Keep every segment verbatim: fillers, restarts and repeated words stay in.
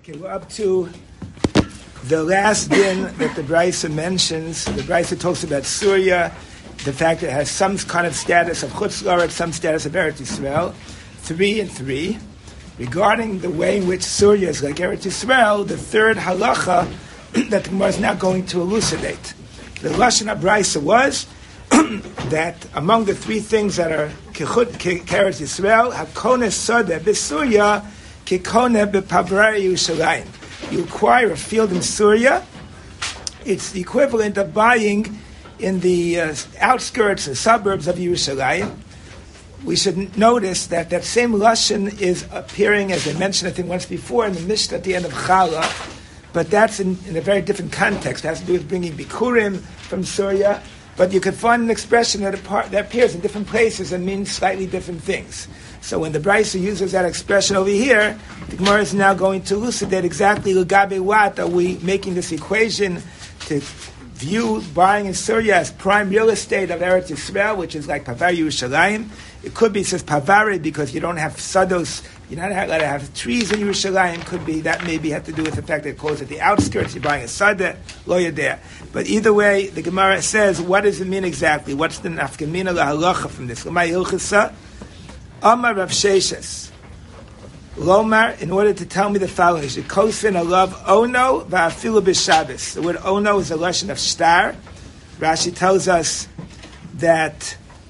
Okay, we're up to the last din that the Brisa mentions. The Brisa talks about Surya, the fact that it has some kind of status of Chutz La'aretz, some status of Eretz Yisrael, three and three. Regarding the way in which Surya is like Eretz Yisrael, the third halacha that the Gemara is now going to elucidate. The Lashon HaBrisa was that among the three things that are Kechut Eretz Yisrael, Hakone Sodeh B'Surya, Kekone B'Pavrei Yerushalayim. You acquire a field in Surya, it's the equivalent of buying in the uh, outskirts and suburbs of Yerushalayim. We should notice that that same Lashon is appearing, as I mentioned, I think once before, in the Mishnah at the end of Chala, but that's in, in a very different context. It has to do with bringing Bikurim from Surya, but you can find an expression that, apart, that appears in different places and means slightly different things. So when the Brisa uses that expression over here, the Gemara is now going to elucidate exactly L'gabe what are we making this equation to view buying in Surya as prime real estate of Eretz Yisrael, which is like Pavari Yerushalayim. It could be, it says Pavari, because you don't have sados, you're not allowed to have trees in Yerushalayim. Could be, that maybe had to do with the fact that it calls it the outskirts, you're buying a sada, lo yadeh. But either way, the Gemara says, what does it mean exactly? What's the nafkamina lahalacha from this? L'may hilchasa, Amar Rav Sheshes, Lomar, in order to tell me the following, you should kosfin alav ono va'afilu b'Shabbos. The word ono is a lashon of star. Rashi tells us that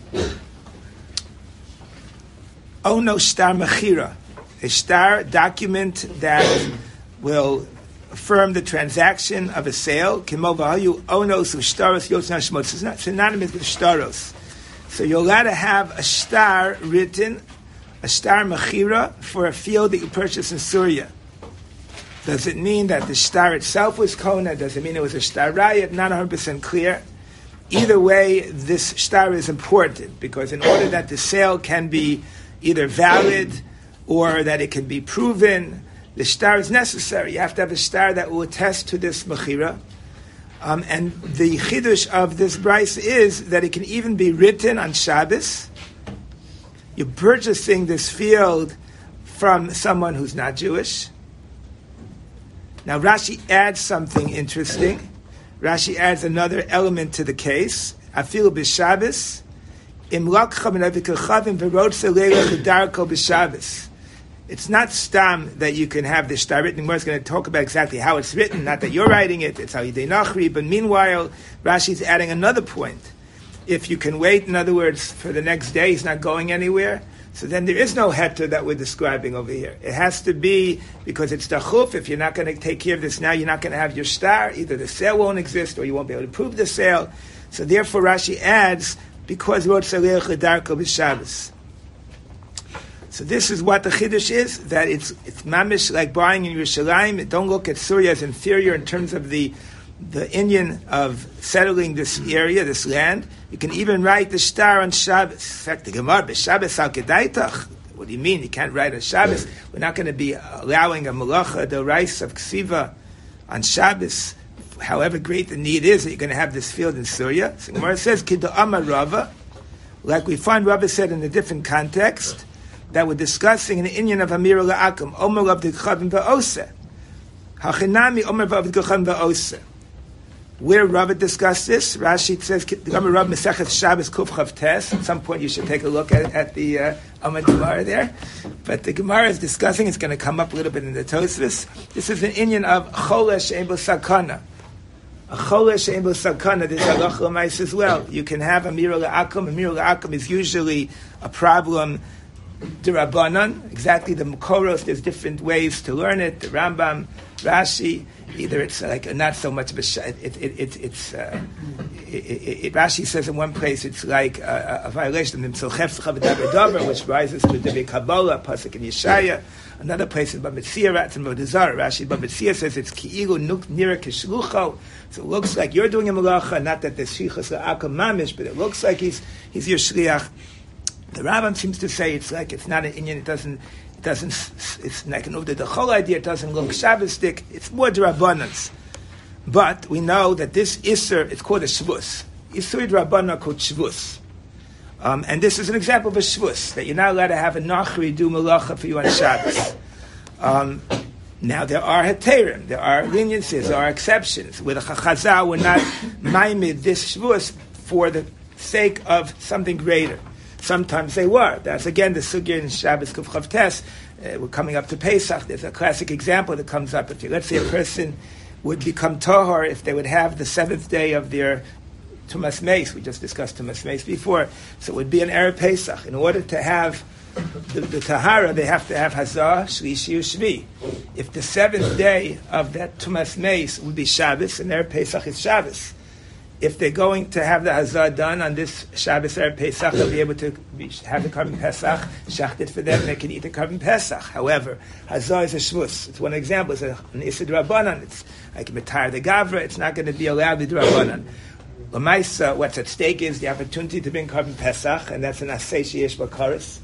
ono star mechira, a star document that will affirm the transaction of a sale. Kimo v'hayu onos u'shtaros yotzna shmos. It's not synonymous with shtaros. So you're allowed to have a star written, a star mechira, for a field that you purchase in Surya. Does it mean that the star itself was kona? Does it mean it was a star rayat? Not one hundred percent clear. Either way, this star is important, because in order that the sale can be either valid or that it can be proven, the star is necessary. You have to have a star that will attest to this mechira. Um, and the chidush of this Brisa is that it can even be written on Shabbos. You're purchasing this field from someone who's not Jewish. Now Rashi adds something interesting. Rashi adds another element to the case. Afilu b'Shabbos, im lakcha b'navikachavim v'rotze leila chedarko b'Shabbos. It's not stam that you can have this star written. We're going to talk about exactly how it's written. Not that you're writing it. It's how Yidei Nachri. But meanwhile, Rashi's adding another point. If you can wait, in other words, for the next day, he's not going anywhere. So then there is no heter that we're describing over here. It has to be because it's dachuf. If you're not going to take care of this now, you're not going to have your star. Either the sale won't exist or you won't be able to prove the sale. So therefore, Rashi adds, because wrote Saleh Chedarko b'Shabbos. So this is what the chiddush is, that it's it's mamish like buying in Yerushalayim. Don't look at Surya as inferior in terms of the the inyan of settling this area, this land. You can even write the star on Shabbos. In fact, the Gemara, b'Shabbos al kedaitach. What do you mean? You can't write on Shabbos. We're not going to be allowing a malacha, the rice of ksiva on Shabbos. However great the need is that you're going to have this field in Surya. So the Gemara says, Kiddo Amar Rava, like we find Rava said in a different context, that we're discussing in the inyan of Amir La'akum, Omer of the Chavim Va'oseh. Hachinami Omer of the Chavim Va'oseh. Where Rava discussed this, Rashi says, Amir Rav Mesechet Shabbos Kuf Chav Tes. At some point you should take a look at, at the uh, Amar Gemara there. But the Gemara is discussing, it's going to come up a little bit in the Tosfos. This is an inyan of Cholesh Ebo Sakana. A Cholesh Ebo Sakana, this Halach L'mais as well. You can have Amir La'akum. Amir La'akum is usually a problem the Rabbanan, exactly the Makoros, there's different ways to learn it. The Rambam, Rashi, either it's like not so much of a, it, it, it, it's, uh, it, it, it, Rashi says in one place it's like a, a violation of the Mitzvah, which rises to the Kabbalah, Pasuk in Yeshaya. Another place is Bamitzia, Rats and Bodazar. Rashi Bamitzia says it's Ki'ilu Nuk Nira Kishlucho. So it looks like you're doing a malacha, not that there's Shichas La'akam Mamish, but it looks like he's he's your shliach. The Rambam seems to say it's like it's not an inyan. It doesn't. It doesn't. It's like an uvda. The whole idea. It doesn't look Shabbosdik. It's more drabbanans. But we know that this iser. It's called a shvus. Isur drabbana called shvus. Um, and this is an example of a shvus that you're not allowed to have a nachri do malacha for you on Shabbos. Um, Now there are heterim, there are leniencies, there are exceptions. With a chazal, we're not maimid this shvus for the sake of something greater. Sometimes they were. That's again the sugya in Shabbos Kuf Chav Tes. Uh, we're coming up to Pesach. There's a classic example that comes up. If you, let's say a person would become tahor if they would have the seventh day of their Tumas Meis. We just discussed Tumas Meis before. So it would be an Erev Pesach. In order to have the, the Tahara, they have to have Hazah, Shlishi, Shvi. If the seventh day of that Tumas Meis would be Shabbos, and Erev Pesach is Shabbos. If they're going to have the Hazah done on this Shabbos Erev Pesach, they'll be able to be, have the Karban Pesach shachted for them, and they can eat the Karban Pesach. However, Hazah is a shvus. It's one example. It's a, an Issa D'Rabbanan. It's like Matar the Gavra. It's not going to be allowed the D'Rabbanan. L'maisa, what's at stake is the opportunity to bring Karban Pesach, and that's an Asay Sheyesh Bakaris.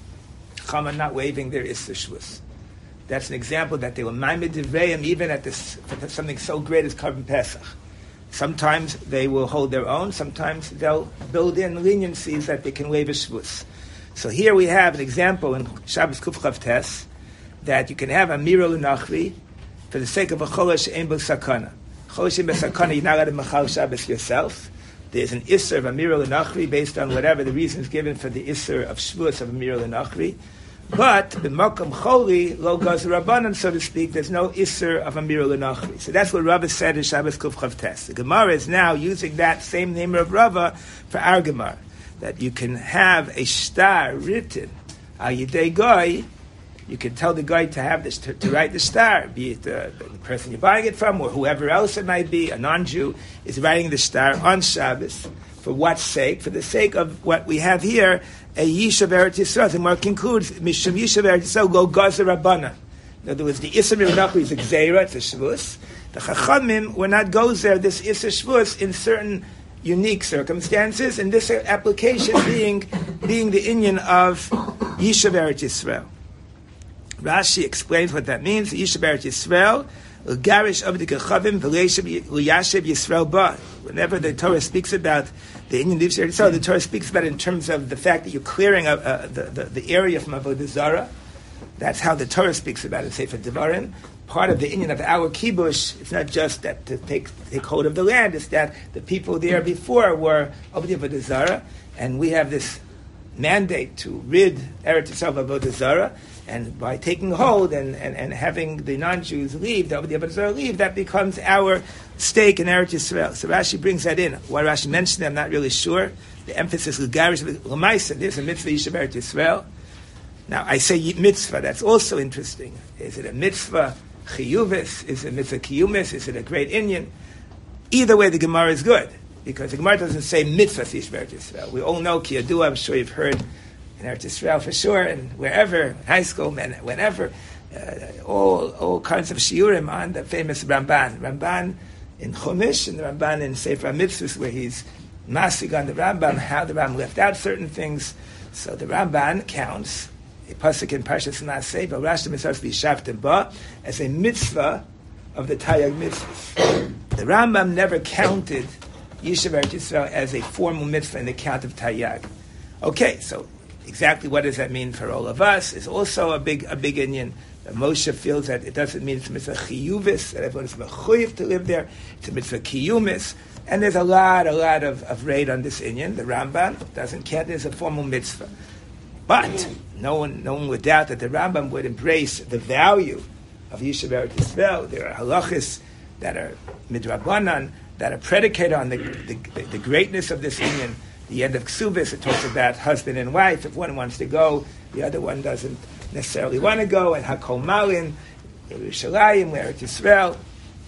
Chama not waiving their Issa shvus. That's an example that they will maimed Divrayim even at this, for something so great as Karban Pesach. Sometimes they will hold their own. Sometimes they'll build in leniencies that they can waive a shvus. So here we have an example in Shabbos Kuf Chav Tes that you can have a mira l'nachri for the sake of a cholosh ein bo sakana. Cholosh ein bo sakana, you're not allowed to machal Shabbos yourself. There's an isser of a mira l'nachri based on whatever the reasons given for the isser of shvus of a mira l'nachri. But the makom choli lo gaz rabbanan, so to speak, there's no isser of a mira l'nachri. So that's what Rava said in Shabbos Kuf Chav Tes. The Gemara is now using that same name of Rava for our Gemara, that you can have a star written al yidei goy. You can tell the guy to have this to, to write the star, be it the, the person you're buying it from or whoever else it might be. A non-Jew is writing the star on Shabbos. For what sake? For the sake of what we have here, a Yishav Eretz Yisrael. The Gemara concludes, Mishum Yishav Eretz Yisrael, go Gazer Rabbana. In other words, the Issa Mirnachli is a Gzeira, it's a Shvus. The Chachamim were not Gozer, this Issa Shvus, in certain unique circumstances, and this application being being the inyan of Yishav Eretz Yisrael. Rashi explains what that means. Yishav Eretz Yisrael, Garish of the Kechavim, V'Yashev Yisrael Ba. Whenever the Torah speaks about the Inyan Yisrael Yisrael, the Torah speaks about it in terms of the fact that you're clearing a, a, the, the, the area from Avodah Zarah. That's how the Torah speaks about it, Sefer Devarim. Part of the Inyan of our kibush, it's not just that to take take hold of the land, it's that the people there before were Avodah Zarah, and we have this mandate to rid Eretz Yisrael of Avodah Zarah. And by taking hold and, and, and having the non-Jews leave, the Avodah Zarah leave, that becomes our stake in Eretz Yisrael. So Rashi brings that in. Why Rashi mentioned it, I'm not really sure. The emphasis is Garish L'maisa. There's a mitzvah Yishav Eretz Yisrael. Now, I say mitzvah. That's also interesting. Is it a mitzvah chiyuvis? Is it a mitzvah kiyumis? Is it a great inyan? Either way, the Gemara is good, because the Gemara doesn't say mitzvah Yishav Eretz Yisrael. We all know ki yadua. I'm sure you've heard in Eretz Yisrael for sure, and wherever, high school, and whenever, uh, all all kinds of shiurim on the famous Ramban. Ramban in Chumash and the Ramban in Sefer HaMitzvos, where he's masig on the Rambam, how the Rambam left out certain things. So the Ramban counts a pasuk in Parshas Naaseh, V'Rashtem Mitzvos V'Yishavtem Ba, as a mitzvah of the Taryag mitzvahs. The Rambam never counted Yishav Eretz Yisrael as a formal mitzvah in the count of Taryag. Okay, so exactly what does that mean for all of us is also a big a big inyan. Moshe feels that it doesn't mean it's a mitzvah chiyuvis, that everyone is mechuyev to live there. It's a mitzvah kiyumis. And there's a lot, a lot of, of raid on this inyan. The Rambam doesn't count it as a formal mitzvah. But no one no one would doubt that the Rambam would embrace the value of Yishav Eretz Yisrael. There are halachas that are midrabanan, that are predicated on the, the, the, the greatness of this inyan. The end of Ksubis, it talks about husband and wife. If one wants to go, the other one doesn't necessarily want to go. And Hakol Malin, Yerushalayim, where it's Yisrael.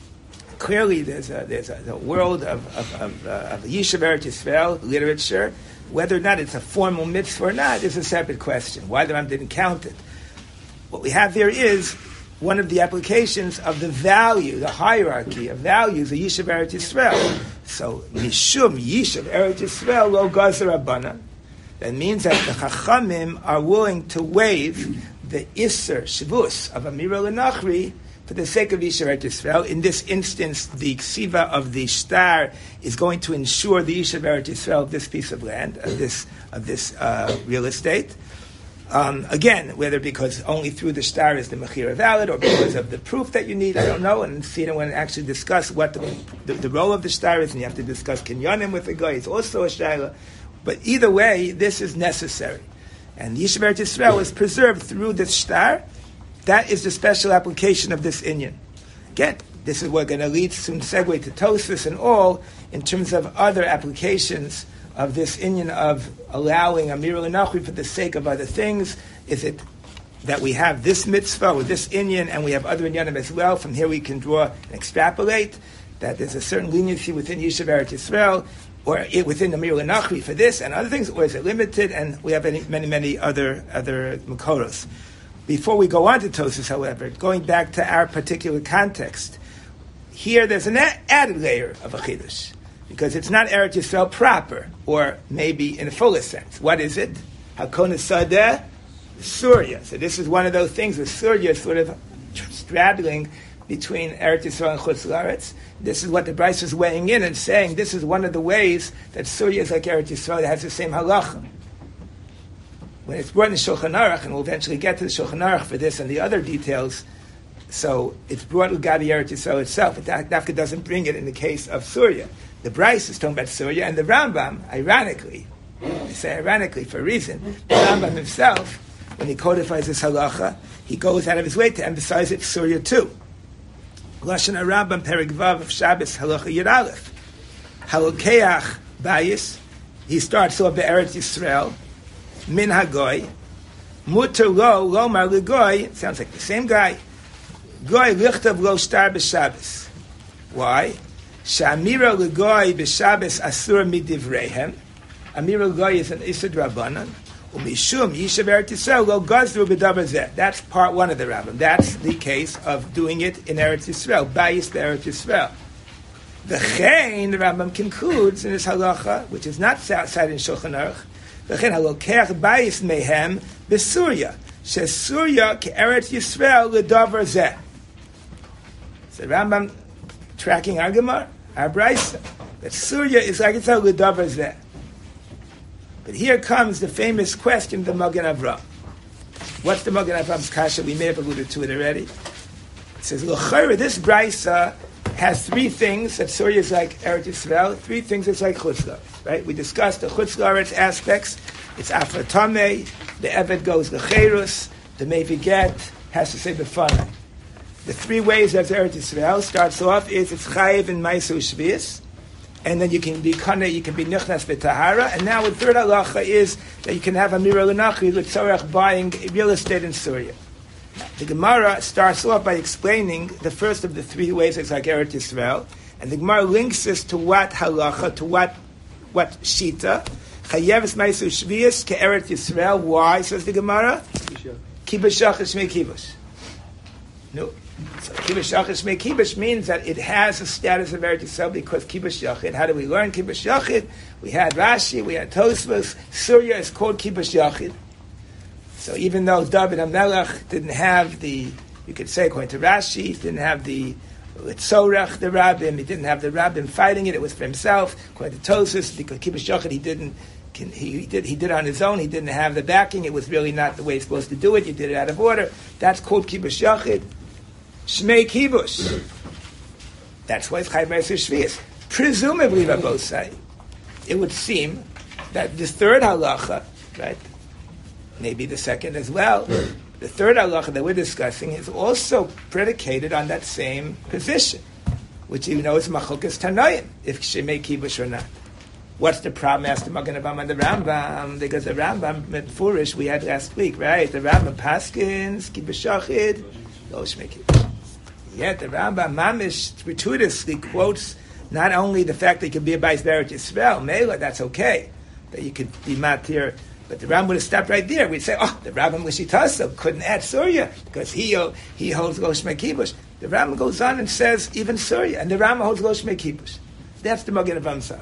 Clearly, there's a there's a, a world of of, of, uh, of Yishav Eretz Yisrael literature. Whether or not it's a formal mitzvah or not is a separate question. Why the Ram didn't count it? What we have here is one of the applications of the value, the hierarchy of values of Yishav Eretz Yisrael. So, Mishum Yishav Eretz Yisrael lo gazer Rabbana. That means that the Chachamim are willing to waive the Isser, Shavus, of Amira L'Nachri for the sake of Yishav Eretz Yisrael. In this instance, the Ksiva of the star is going to ensure the Yishav Eretz Yisrael of this piece of land, of this, of this uh, real estate. Um, again, whether because only through the star is the mechira valid, or because of the proof that you need, I don't know. And see, when actually discuss what the, the, the role of the star is, and you have to discuss kinyanim with the guy. It's also a shayla. But either way, this is necessary. And Yishuv Eretz Yisrael is preserved through this star. That is the special application of this inyan. Again, this is what going to lead soon segue to Tosfos and all in terms of other applications of this inyan of allowing Amir L'Nachri for the sake of other things. Is it that we have this mitzvah or this inyan and we have other inyanim as well? From here we can draw and extrapolate that there's a certain leniency within Yishuv Eretz Yisrael, or it within Amir L'Nachri for this and other things, or is it limited? And we have any, many, many other other makoros. Before we go on to Tosfos, however, going back to our particular context, here there's an a- added layer of a chiddush, because it's not Eretz Yisrael proper, or maybe in the fullest sense. What is it? Hakon Sadeh, Surya. So this is one of those things where Surya is sort of straddling between Eretz Yisrael and Chutz La'aretz. This is what the Bryce is weighing in and saying this is one of the ways that Surya is like Eretz Yisrael, it has the same halacha. When it's brought in the Shulchan Aruch, and we'll eventually get to the Shulchan Aruch for this and the other details, so it's brought Gabi Eretz Yisrael itself. It Dafka doesn't bring it in the case of Surya. The Bryce is talking about Surya, and the Rambam, ironically, I say ironically for a reason, the Rambam himself, when he codifies this halacha, he goes out of his way to emphasize it Surya too. Lashon HaRambam, Perek Vav of Shabbos, halacha Yud Aleph. Halokeach Bayis, he starts off the Eretz Yisrael, Min Hagoy, Muter Lo, Lomar Legoy, sounds like the same guy, Goy Lichtav Lo Star B'Shabbos. Why? Sha'amira Legoy B'Shabbos Asur Midivreihem. Amira Legoy is an Isad Rabbanan. Umishum Yishuv Eretz Yisrael Lo Gazru B'Davar Zeh. That's part one of the Rambam. That's the case of doing it in Eretz Yisrael, Bayis Eretz Yisrael. The Chein, the Rambam concludes in this halacha, which is not cited in Shulchan Aruch, V'chen halokeach bayis mehem b'Surya, sheSurya ke'eretz Yisrael l'davar zeh. So Rambam tracking our Gemara, our Brisa, that Surya is like it's a l'davar zeh. But here comes the famous question of the Magen Avraham. What's the Magen Avraham's kasha? We may have alluded to it already. It says, l'chayra, this Brisa has three things that Surya is like Eretz Yisrael, three things that's like Chutz La'aretz. Right? We discussed the Chutz La'aretz aspects. It's Afratameh, the Eved goes L'cherus, the Mevi Get has to say B'fanai. The three ways that Eretz Yisrael starts off is it's Chayiv and Maisu Shvius, and then you can be Kana, you can be Nichnas B'Tahara, and now the third halacha is that you can have Amira L'Nachri L'Tzorech buying real estate in Surya. The Gemara starts off by explaining the first of the three ways it's like Eretz Yisrael, and the Gemara links this to what halacha, to what what shita. Chayeves Maisu Shvius ke Eretz Yisrael. Why, says the Gemara? Kibush Shachar Shmei Kibush. No. So Kibush Shachar Shmei Kibush means that it has a status of Eretz Yisrael because Kibush Yachid. How do we learn Kibush Yachid? We had Rashi, we had Tosfos. Surya is called Kibush Yachid. So even though David HaMelech didn't have the, you could say according to Rashi, he didn't have the Tzorech, the Rabbim, he didn't have the Rabbim fighting it, it was for himself. According to Tosfos, because Kibush Yachid, he didn't, he, he did he did on his own, he didn't have the backing, it was really not the way he's supposed to do it, you did it out of order. That's called Kibush Yachid. Shmei Kibush. That's why it's Chayiv Meiser Shvius. Presumably, Rabbi say, it would seem that this third halacha, right, maybe the second as well, the third halacha that we're discussing is also predicated on that same position, which you know is Machokas Tanoim, if Shemei Kibush or not. What's the problem? Asked the Magen Avraham and the Rambam, because the Rambam Mefurish we had last week, right? The Rambam Paskins, Kibush Shachid, Lo Shmei Kibush. Yet the Rambam Mamish gratuitously quotes not only the fact that you can be a Bais Be'eretz Yisrael, Mela, that's okay, that you could be matir. But the Rambam would have stopped right there. We'd say, oh, the Rambam Lishitaso couldn't add Surya because he uh, he holds Lo Shmei Kibush. The Rambam goes on and says even Surya, and the Rambam holds Lo Shmei Kibush. That's the Magen Avraham Sa'ar.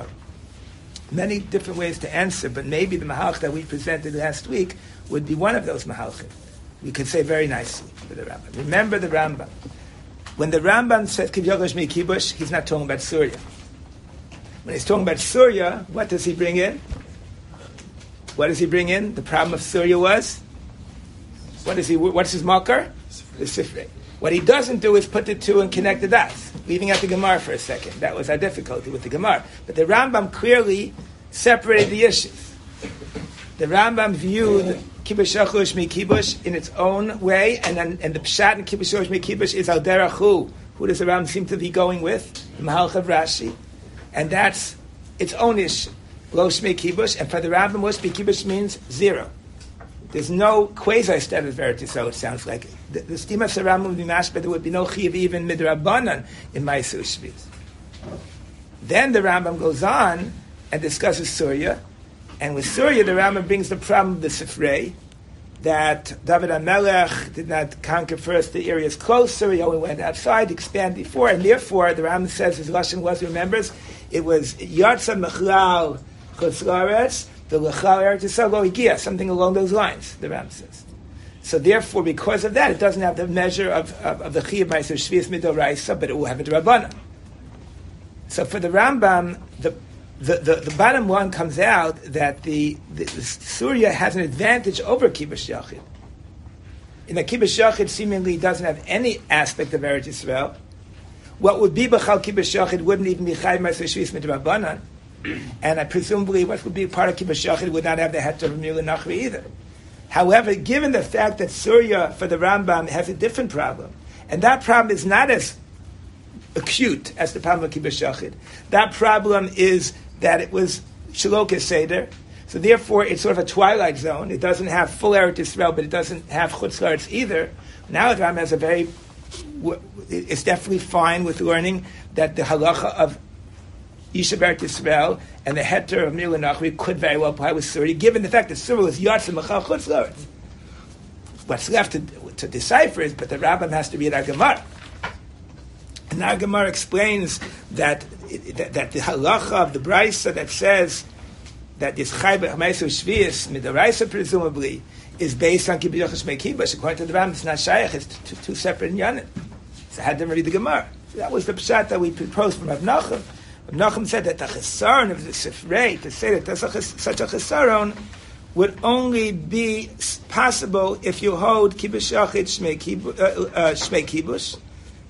Many different ways to answer, but maybe the Mahalch that we presented last week would be one of those Mahalchim. We could say very nicely for the Rambam. Remember the Rambam. When the Rambam says Kibush Lo Shmei Kibush, he's not talking about Surya. When he's talking about Surya, what does he bring in? What does he bring in? The problem of Surya was What is he? What's his makar? The Sifrei. What he doesn't do is put the two and connect the dots, leaving out the Gemara for a second. That was our difficulty with the Gemara. But the Rambam clearly separated the issues. The Rambam viewed Kibush Shachur Shmi Kibush in its own way, and then, and the Pshat in Kibush Shmi Kibush is Al Derech Hu. Who does the Rambam seem to be going with? The Mahalch of Rashi. And that's its own issue. Lo Shmi Kibush, and for the Rambam, Lo Shmi Kibush means zero. There's no quasi-status verity, so it sounds like. The, the Stima of the Rambam would be mashed, but there would be no Chiv even Midrabanan in Ma'aser Shvius. Then the Rambam goes on and discusses Surya. And with Surya, the Rambam brings the problem of the Sifrei, that David HaMelech did not conquer first the areas closer, he only went outside, expand before, and therefore, the Rambam says, his Lashon was, remembers, it was Yartza Mechlal Chutz La'aretz, the L'chal Eretz Yisrael Lo Higia, something along those lines, the Rambam says. So therefore, because of that, it doesn't have the measure of, of, of the Chiyuv Ma'aser Shvius Midoraisa, but it will have a D'Rabbanan. So for the Rambam, the The, the, the bottom line comes out that the, the, the Surya has an advantage over Kibush Yachid. In the Kibush Yachid seemingly doesn't have any aspect of Eretz Yisrael. What would be B'chal Kibush Yachid wouldn't even be Chayv Ma'aser Shvius Midrabanan. And I presumably what would be part of Kibush Yachid would not have the Heter of Mila Nachri either. However, given the fact that Surya for the Rambam has a different problem, and that problem is not as acute as the problem of Kibush Yachid. That problem is that it was Shaloka Seder, so therefore it's sort of a twilight zone. It doesn't have full Eretz Yisrael, but it doesn't have Chutz La'aretz either. Now the Rambam has a very, it's definitely fine with learning that the halacha of Yishuv Eretz Yisrael and the heter of Mila Nachri could very well apply with Surya, given the fact that Surya is Yartza Mechal Chutz La'aretz. What's left to, to decipher is, but the Rambam has to be at our Gemara. And our Gemara explains that, that that the halacha of the Brisa that says that this Chayv Ma'aser Shvius Midaraisa presumably is based on Kibush Shmei Kibush. According to the Rambam, it's not shaykh; it's two, two separate inyanim. So I had them read the Gemara. So that was the pshat that we proposed from Rav Nachum. Rav Nachum said that the chesaron of the Sifrei, to say that there's a, such a chesaron, would only be possible if you hold Kibush Yachid Shmei Kibush. Uh, uh, Shmei Kibush.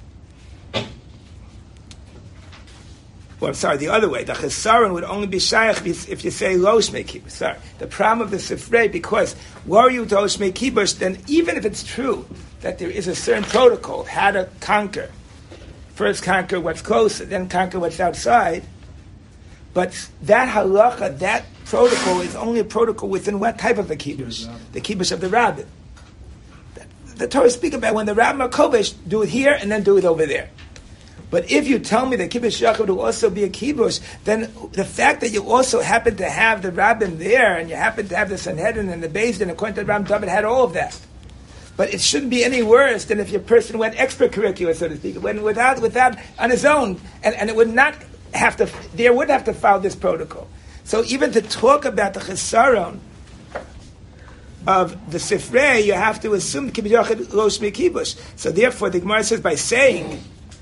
Well, I'm sorry, the other way. The chesaron would only be shaykh if you say lo shmei kibush. Sorry. The problem of the Sifrei, because were you to shmei kibush, then even if it's true that there is a certain protocol of how to conquer, first conquer what's closer, then conquer what's outside, but that halacha, that protocol is only a protocol within what type of a kibush? The kibush of the rabbin. The Torah speaks about when the rabbin kovesh, do it here and then do it over there. But if you tell me that Kibush Yachid will also be a Kibush, then the fact that you also happen to have the Rabbin there, and you happen to have the Sanhedrin and the Beis Din, according to the Rambam, David had all of that. But it shouldn't be any worse than if your person went extracurricular, so to speak, went without, without on his own, and, and it would not have to, there would have to follow this protocol. So even to talk about the Chesaron of the Sifrei, you have to assume Kibush Yachid lo shmei kibush. So therefore, the Gemara says by saying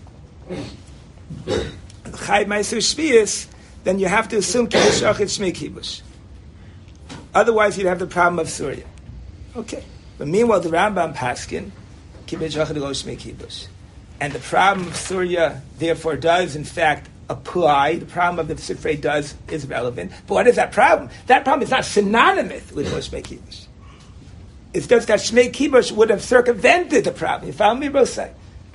Chayv Ma'aser Shvius, then you have to assume Kibush Yachid Shmei Kibush. Otherwise, you'd have the problem of Surya. Okay. But meanwhile, the Rambam Paskin, Kibush Yachid Lo Shmei Kibush. And the problem of Surya, therefore, does, in fact, apply. The problem of the Sifrei does, is relevant. But what is that problem? That problem is not synonymous with Lo Shmei Kibush. It's just that Shmei Kibush would have circumvented the problem. You follow me, Rosai?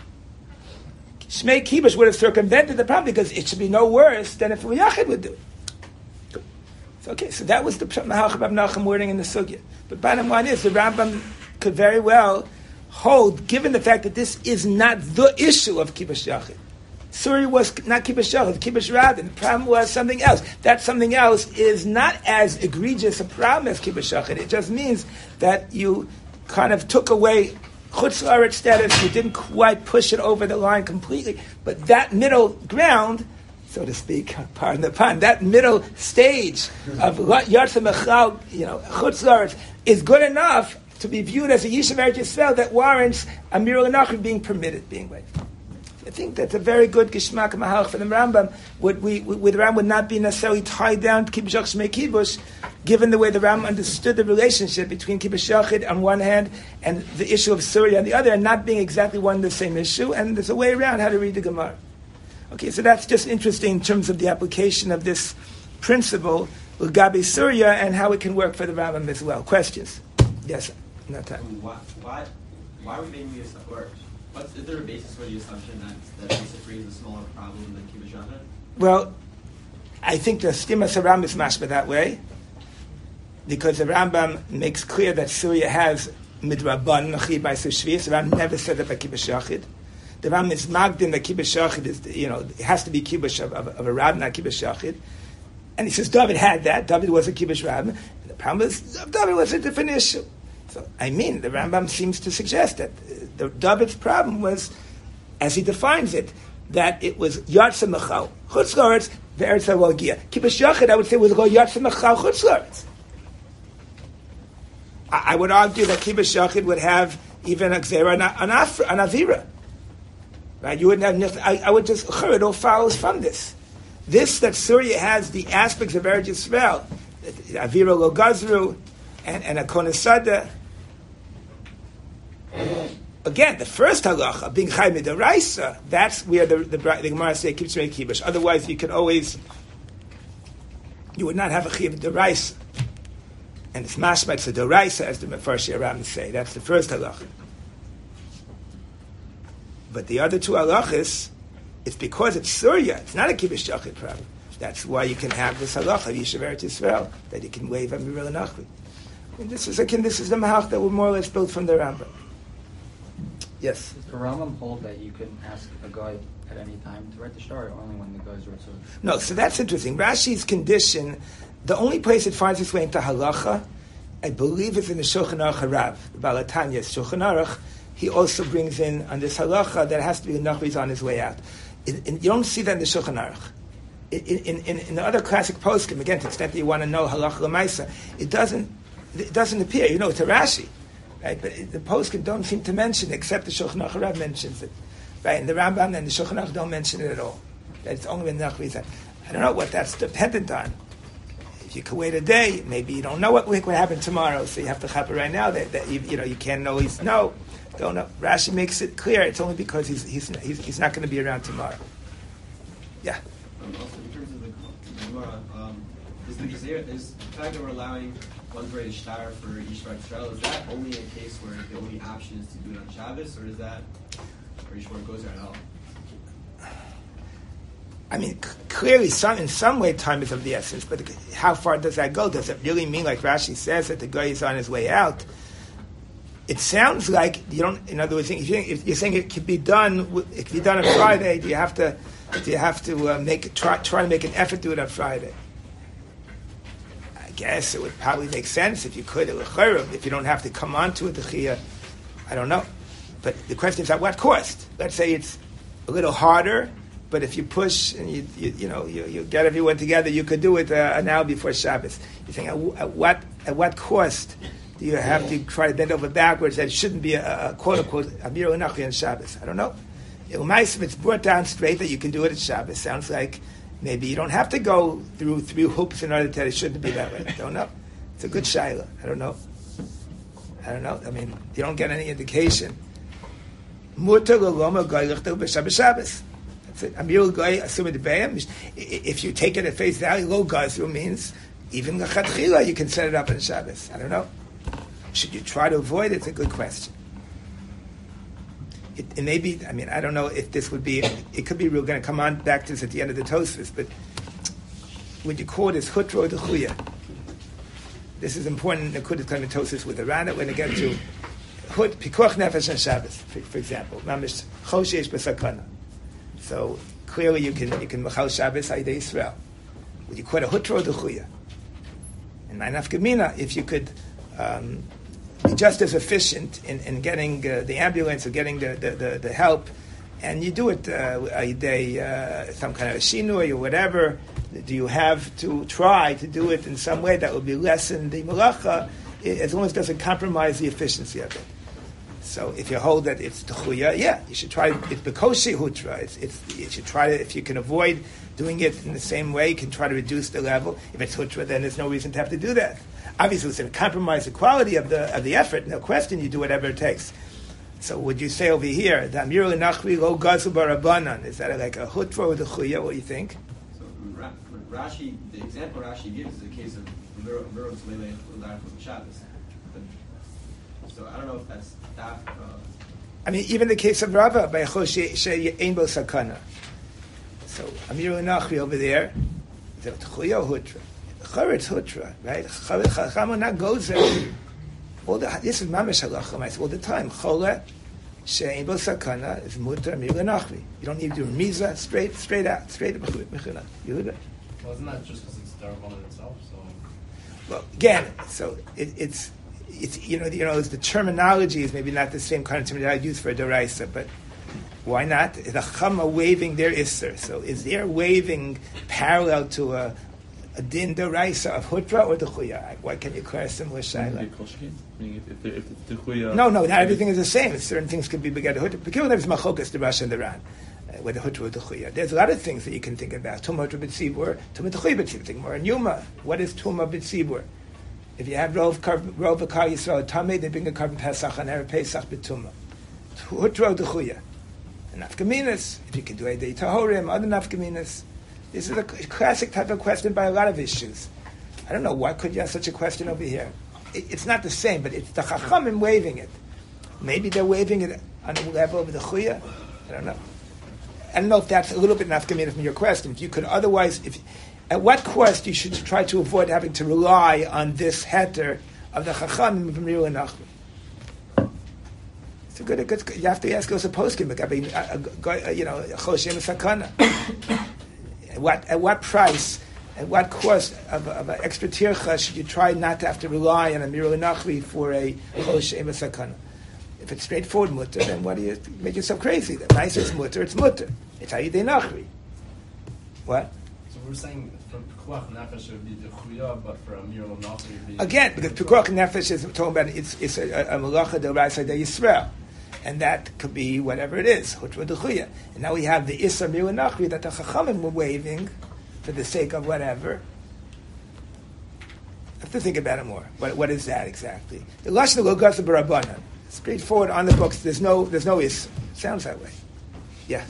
Shmei Kibush would have circumvented the problem because it should be no worse than if a Yachid would do it. So, okay, so that was the Mahalch of Nachum wording in the Sugya. But bottom line is, the Rambam could very well hold, given the fact that this is not the issue of Kibush Yachid. Surya was not Kibush Yachid, Kibush Rabbin. The problem was something else. That something else is not as egregious a problem as Kibush Yachid. It just means that you kind of took away Chutz La'aretz status, you didn't quite push it over the line completely, but that middle ground, so to speak, pardon the pun, that middle stage of Yartza Mechal, you know, Chutz La'aretz, is good enough to be viewed as a Yishuv Eretz Yisrael that warrants a Mira L'Nachri being permitted, being waived. I think that's a very good Gishmak Mahalach for the Rambam. Would we, would the Rambam would not be necessarily tied down to Kibush Shmei Kibush, given the way the Rambam understood the relationship between Kibush Yachid on one hand and the issue of Surya on the other, and not being exactly one and the same issue. And there's a way around how to read the Gemara. Okay, so that's just interesting in terms of the application of this principle with Gabi Surya and how it can work for the Rambam as well. Questions? Yes, not time. Why, why, why are we making this work? What's, is there a basis for the assumption that that Yisafri is a smaller problem than Kibush Yachid? Well, I think the Stimas Rambam is mashma that way, because the Rambam makes clear that Surya has midrabban nachid by Shvius. The Rambam never said that by Kibush Yachid. The Rambam is magdim that Kibush Yachid is, you know, it has to be Kibush of, of, of a Rab, not Kibush Yachid. And he says David had that. David was a Kibush Rab. And the problem is David was a different issue. So, I mean, the Rambam seems to suggest that the David's problem was, as he defines it, that it was Yatsa Mechal, Chutz La'aretz, Ve'eretz HaLogia. Kibush Yachid, I would say, was Yatsa Mechal, Chutz La'aretz. I would argue that Kibush Yachid would have even a Gzera, an, Afra, an Avira. Right? You wouldn't have, I, I would just, it all follows from this. This, that Surya has the aspects of Eretz Yisrael, Avira Lo Gazru, and, and a Konesada. Again, the first halacha, being Chai Midaraisa, that's where the, the, the Gemara says, keeps Rei Kibush. Otherwise, you could always, you would not have a Chai Midaraisa. And it's mashma, it's a Doraisa, as the Mefarshei Aram say. That's the first halacha. But the other two halachas, it's because it's Surya. It's not a Kibush Yachid problem. That's why you can have this halacha, Yishav Eretz Yisrael, that you can wave Amiril Nachri. And this is again, this is the mahach that were more or less built from the Rambam. Yes. Does the Rambam hold that you can ask a guy at any time to write the shtar, or only when the guy's wrote so? No, so that's interesting. Rashi's condition, the only place it finds its way into halacha, I believe, is in the Shulchan Aruch Harav, the Baal HaTanya's Shulchan Aruch. He also brings in on this halacha that has to be the Nachri's on his way out. In, in, you don't see that in the Shulchan Aruch. In, in, in, in the other classic poskim, again, to the extent that you want to know halacha l'maisa, it doesn't, it doesn't appear. You know, it's a Rashi, right? But it, the poskim don't seem to mention it, except the Shulchan Aruch Harav mentions it, right? And the Rambam and the Shulchan Aruch don't mention it at all. That it's only when the Nachri's on. I don't know what that's dependent on. If you could wait a day, maybe you don't know what would happen tomorrow, so you have to chapa right now. That, that you, you know, you can't always know. Don't know. Rashi makes it clear. It's only because he's he's he's, he's not going to be around tomorrow. Yeah. Um, also, in terms of the Gemara, um, is the Gezerah, is the fact that we're allowing one to write a shtar for Yishvar Yisrael, is that only a case where the only option is to do it on Shabbos, or is that where Yishvar goes there at all? I mean, c- clearly, some in some way, time is of the essence. But how far does that go? Does it really mean, like Rashi says, that the guy is on his way out? It sounds like you don't. In other words, if you're, if you're saying it could be done, it could be done on Friday. Do you have to? Do you have to uh, make try try to make an effort to do it on Friday? I guess it would probably make sense if you could. If you don't have to come on to it, the chiyah, I don't know. But the question is, at what cost? Let's say it's a little harder. But if you push and you you, you know you, you get everyone together, you could do it uh, an hour before Shabbos. You're saying at, at what at what cost do you have to try to bend over backwards? That it shouldn't be a, a quote unquote Amir Unachi on Shabbos. I don't know. If it's brought down straight that you can do it at Shabbos, sounds like maybe you don't have to go through three hoops in order to tell it shouldn't be that way. I don't know. It's a good shaila. I don't know. I don't know. I mean, you don't get any indication. Mutar l'loma goy lichtel b'Shabbos Shabbos. If you take it at face value, lo gazru means even l'chatchila you can set it up on Shabbos. I don't know. Should you try to avoid it? It's a good question. It, it may be. I mean, I don't know if this would be. It could be. We're going to come on back to this at the end of the Tosfos, but would you call this hutro dechuya? This is important. The Kudas kind of Tosfos with the Rana when they get to hut pikuach nefesh on Shabbos, for, for example, mamish choshesh b'sakana. So clearly, you can you can machal Shabbos ha'idei Yisrael. Would you call it a hutro dechuya? And nafka gemina, if you could um, be just as efficient in, in getting uh, the ambulance or getting the, the, the, the help, and you do it uh, ha'idei uh, some kind of a shinui or whatever. Do you have to try to do it in some way that will be less than the malacha, as long as it doesn't compromise the efficiency of it? So if you hold that it's Techuya, yeah, you should try, it's Bekoshi Hutra. It's, it's, you should try to, if you can avoid doing it in the same way, you can try to reduce the level. If it's Hutra, then there's no reason to have to do that. Obviously, it's going to compromise the quality of the of the effort, no question, you do whatever it takes. So would you say over here, the Amir L'Nachri Lo Gazu Barabanan, is that like a Hutra or the Chuya? What do you think? So Rashi, the example Rashi gives is a case of Miro Tzlele Shabbos. So I don't know if that's that. Uh, I mean, even the case of Rava by Choshe She'ein Bo Sakana. So Amir L'Nachri over there, the Chuya Hutra. Charetz Hutra, right? Chacham not goes there. All the, this is mamish halacha all the time. Chole she'ein bo sakana is mutar Amir L'Nachri. You don't need to do miza straight, straight out, straight up. Yehuda. Well, isn't that just because it's darabon in itself? So, well, again, so it, it's it's you know you know the terminology is maybe not the same kind of terminology I use for a deraisa, but why not? The Chacham are waving their isser. So is their waving parallel to a a din deraisa of Hutra or the Chuya? Why can you clear a similar shaila? No, no, not everything is the same. Certain things could be begat Hutra. Particularly there's machokas the Rash and the Ran, uh, with the Hutra or the Chuya. There's a lot of things that you can think about. Tumah Hutra b'tzibur, Tumah Techuya b'tzibur. Think more in Yuma. What is Tumah b'tzibur? If you have Rov Rov Akar Yisrael Tamei, they bring a carbon Pesach and Erev Pesach b'tumah. Hutra or the Chuya. And nafkaminas. If you can do Eidei Tahorim, other nafkaminas. This is a classic type of question by a lot of issues. I don't know, why could you have such a question over here? It, it's not the same, but it's the Chachamim waving it. Maybe they're waving it on a level of the Chuya. I don't know. I don't know if that's a little bit nafkamina from your question. If you could otherwise, if at what cost you should try to avoid having to rely on this heter of the Chachamim from Miro L'Nachri. It's a good, a good, you have to ask us a poskim, you know, Choshem Sakana. At what, at what price, at what cost of, of an extra tircha should you try not to have to rely on a Miro L'Nachri for a Choshe Sakana? If it's straightforward mutter, then what do you make yourself crazy? The nice is mutter, it's mutter. It's Hayidei Nachri. What? So we're saying from Pekuach Nefesh it would be the Chuya, but for a Miro L'Nachri it would be... Again, because Pekuach Nefesh is talking about, it's, it's a, a, a Malacha D'Oraisa D'Yisrael. And that could be whatever it is, Hutra D'Chuya. And now we have the Issa Miro L'Nachri that the Chachamim were waving for the sake of whatever. I have to think about it more. What, what is that exactly? The Lashon Lo Gasa B'Rabbanan. Straightforward on the books. There's no, there's no Issa. Sounds that way. Yeah.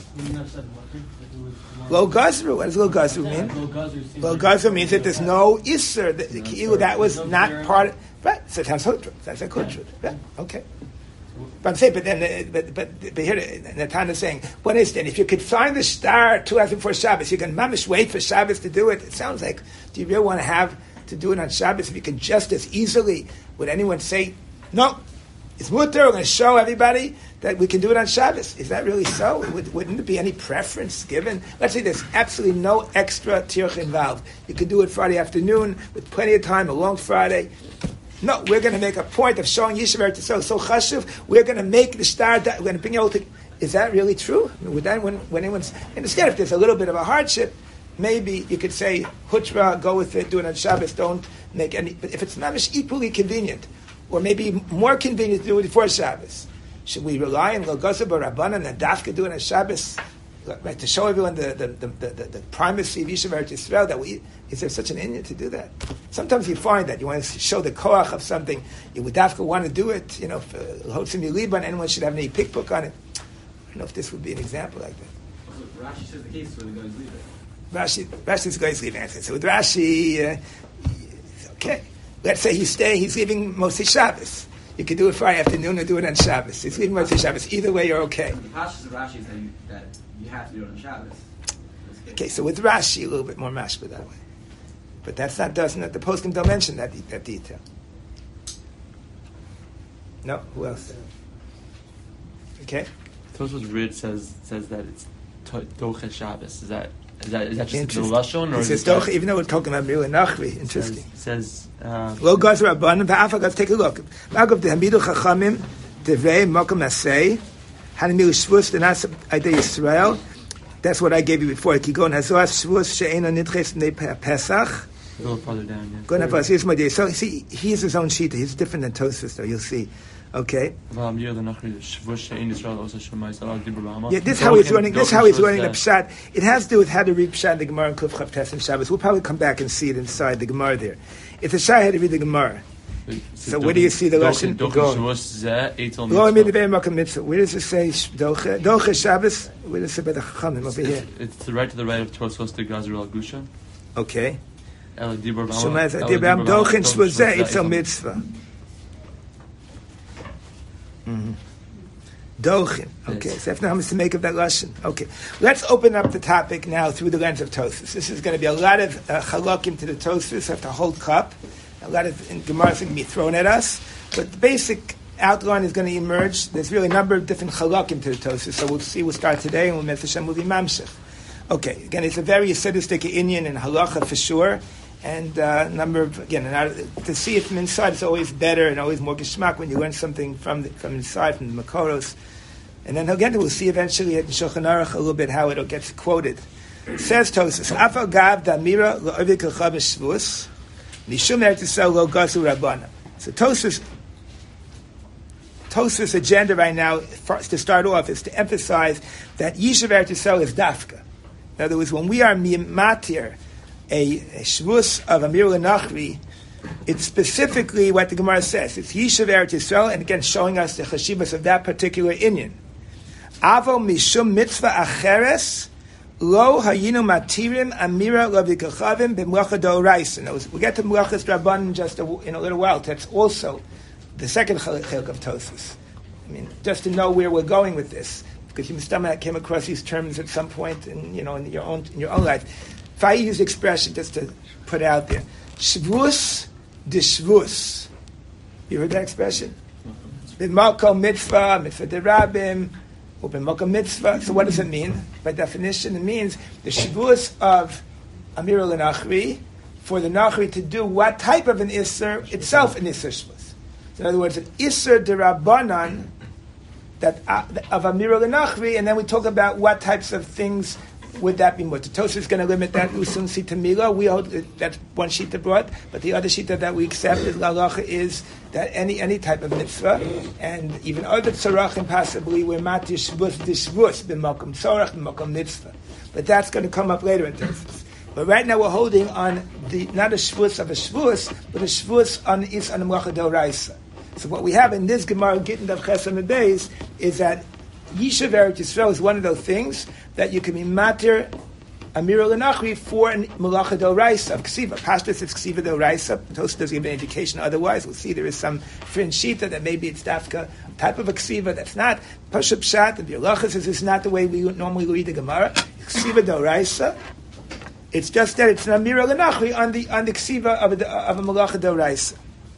Lo Gazru. What does Lo Gazru mean? Lo Gazru means that there's no Issa. That, that was not part of... Right. So it sounds Hutra. That's like Hutra. Yeah. Okay. But I'm saying, but then, but but, but here, Natan is saying, what is then? If you could find the star two hours before Shabbos, you can mamish wait for Shabbos to do it. It sounds like, do you really want to have to do it on Shabbos if you can just as easily? Would anyone say, no, it's mutter? We're going to show everybody that we can do it on Shabbos. Is that really so? Would, wouldn't there be any preference given? Let's say there's absolutely no extra tirch involved. You can do it Friday afternoon with plenty of time, a long Friday. No, we're going to make a point of showing Yishuv Eretz Yisrael so chashuv. We're going to make the star. We're going to bring you all to. Is that really true? I mean, would that when when anyone's instead, if there's a little bit of a hardship, maybe you could say Hutra, go with it, do it on Shabbos. Don't make any. But if it's not equally convenient, or maybe more convenient to do it before Shabbos, should we rely on Lo Gasa B'Rabbanan and Dafka do it on Shabbos? Right, to show everyone the the, the, the, the, the primacy of Yishuv Eretz Yisrael, that we is there such an inyan to do that? Sometimes you find that you want to show the koach of something, you would have to want to do it. You know, Hotzim Yiliban, anyone should have any pickbook on it. I don't know if this would be an example like that. So Rashi says the case where the guy is leaving. Rashi, Rashi's guy is leaving. So with Rashi, uh, okay, let's say he's staying, he's leaving Moshe Shabbos. You can do it Friday afternoon or do it on Shabbos. He's leaving Moshe Shabbos. Either way, you're okay. The Pashas of Rashi is that you, that you have to do it on Shabbos. Okay, so with Rashi, a little bit more mashba that way. But that's not, doesn't, the poskim don't mention that, that detail. No? Who else? Okay. Tosfos Rid says says that it's Doche Shabbos. Is that is that is that just the lashon, or it says Doche, even though we're talking about Miro L'Nachri? Interesting. It says Lo Gazra Rabbanan v'Afa. Let's take a look. Magav the Hamidu Chachamim Devrei Makom Asay Hanimil Shvus Denas Aidei Yisrael. That's what I gave you before. Kigon Hazoas Shvus She'ena Nidches Nei Pesach. A little further down, yeah. Go on, here's my day. So see, he's his own sheet. He's different than Tosfos, though. You'll see. Okay. Yeah, this is how he's running. This is how he's running the pshat. It has to do with how to read pshat in the Gemara and Kuf Chav Tes and Shabbos. We'll probably come back and see it inside the Gemara there. If the Shai had to read the Gemara, so where do you see the lesson? Go. Where does it say Doche? Doche Shabbos. Where does it say by the Chachamim over here? It's the right to the right of Tosos to Gazir Gusha. Okay. El Dibur Shemaz Dibram Dochen Shvozeh Eitzel Mitzvah. Mm-hmm. Dochin. Okay, so that's not how much to make of that lesson. Okay, let's open up the topic now through the lens of Tosfos. This is going to be a lot of uh, halakim to the Tosfos, have to hold cup. A lot of Gemara is going to be thrown at us, but the basic outline is going to emerge. There's really a number of different halakim to the Tosfos, so we'll see. We'll start today, and we'll Mezz Hashem will be mamshech. Okay, again, it's a very acidic Indian and halacha for sure. And a uh, number of, again, to see it from inside is always better and always more geschmack when you learn something from the, from inside, from the Makoros. And then again, we'll see eventually in Shulchan Aruch a little bit how it gets quoted. It says Tosfos, Afal Gav Damira Lo'ovik L'chav Shvus Nishum Eretz Yisrael Lo Gazu Rabbana. So Tosfos, Tosfos' agenda right now, to start off, is to emphasize that Yishuv Eretz Yisrael is dafka. In other words, when we are matir, a, a shvus of Amir L'Nachri, it's specifically what the Gemara says. It's Yishuv Eretz Yisrael, and again showing us the chashivas of that particular inyan. Avo mishum mitzvah acheres lo hayinu matirim amira lavikachavim b'mlacha d'oraisa. We get to mlachas drabanan in just a, in a little while. That's also the second chiluk of Tosfos. I mean, just to know where we're going with this, because you must came across these terms at some point in you know in your own in your own life. If I use the expression just to put out there, shvus d'shvus. You heard that expression? B'malko mitzvah, mitzvah derabim, or b'malko mitzvah. So what does it mean? By definition, it means the shvus of Amir L'Nachri, for the Nachri to do what type of an Isser, itself an Isser shvus. So in other words, an Isser derabanan, that uh, of Amir L'Nachri, and then we talk about what types of things would that be more. The Tosfos is going to limit that. We soon see Tamila. We hold that's one shita brought, but the other shita that we accept is lalacha is that any any type of mitzvah, and even other tzarachim possibly where matir shvus dishvus b'makom tzarach b'makom mitzvah. But that's going to come up later in Tosfos. But right now we're holding on the not a shvus of a shvus, but a shvus on is on the melacha d'oraisa. So what we have in this Gemara Gittin Daf Chesam Beis is that Yishuv Eretz Yisrael is one of those things that you can be matir Amir L'Nachri for Melacha D'Oraisa of Ksiva. Pashtus it's Ksiva D'Oraisa. Tosfos doesn't give an indication otherwise. We'll see there is some fringe shita that maybe it's dafka type of a Ksiva that's not. Pashup Pshat and the Halacha says it's not the way we normally read the Gemara. Ksiva D'Oraisa. It's just that it's an Amir L'Nachri on the on the Ksiva of a, of a Melacha D'Oraisa.